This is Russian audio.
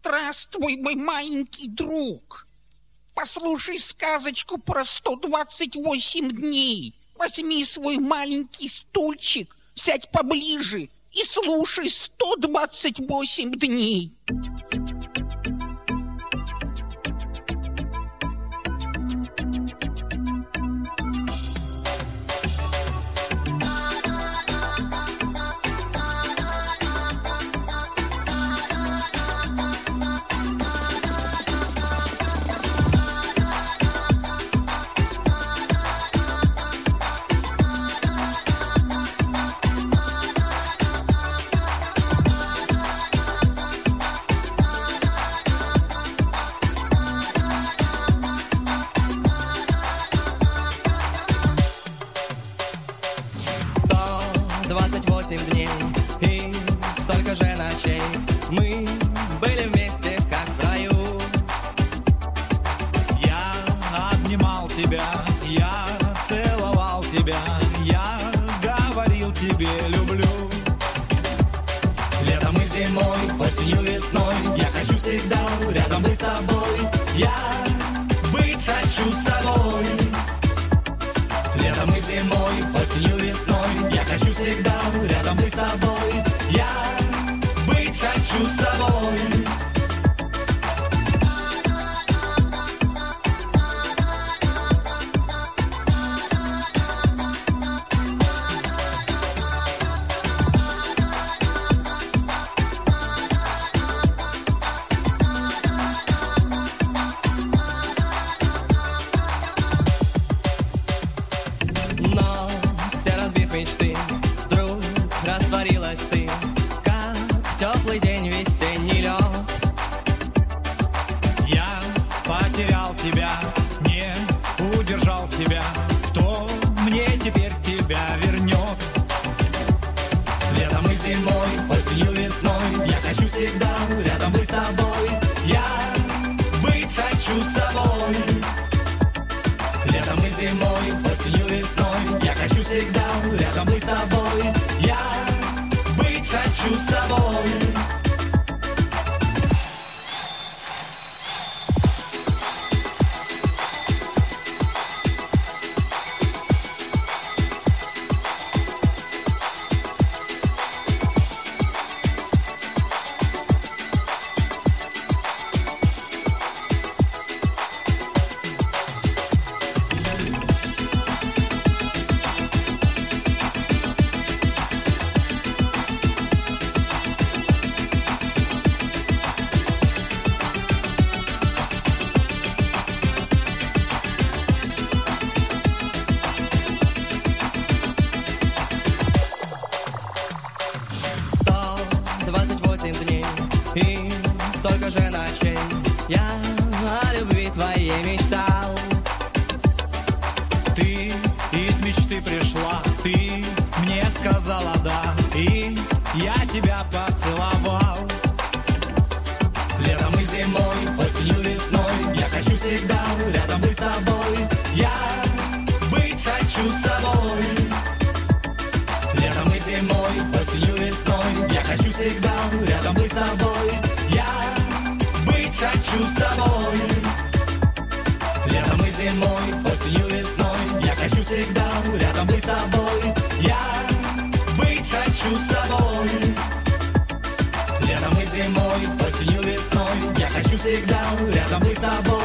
Здравствуй, мой маленький друг. Послушай сказочку про 128 дней. Возьми свой маленький стульчик, сядь поближе и слушай 128 дней. Дней и столько же ночей мы были вместе, как в раю. Я обнимал тебя, я целовал тебя, я говорил тебе люблю. Летом и зимой, осенью, весной я хочу всегда рядом быть с тобой. Я быть хочу с тобой. Летом и зимой, осенью, весной я хочу всегда рядом быть с тобой. Я быть хочу с тобой. Мечты, вдруг растворилась ты, как теплый день весенний лед. Я потерял тебя, не удержал тебя, кто мне теперь тебя вернет? Летом и зимой, осенью, весной я хочу всегда рядом быть с тобой. Я быть хочу с тобой. Летом и зимой, осенью, весной я хочу всегда рядом быть с тобой. Я быть хочу с тобой. Дней и столько же ночей я о любви твоей мечтал. Ты из мечты пришла, ты мне сказала да, и я тебя поцеловал. Летом и зимой, осенью, весной я хочу всегда рядом быть с тобой. Я быть хочу с тобой. Летом и зимой, осенью, весной я хочу всегда рядом быть с тобой. Я быть хочу с тобой. Летом и зимой, осенью, весной я хочу всегда рядом быть с тобой. Я быть хочу с тобой. Летом и зимой, осенью, весной я хочу всегда рядом быть с тобой.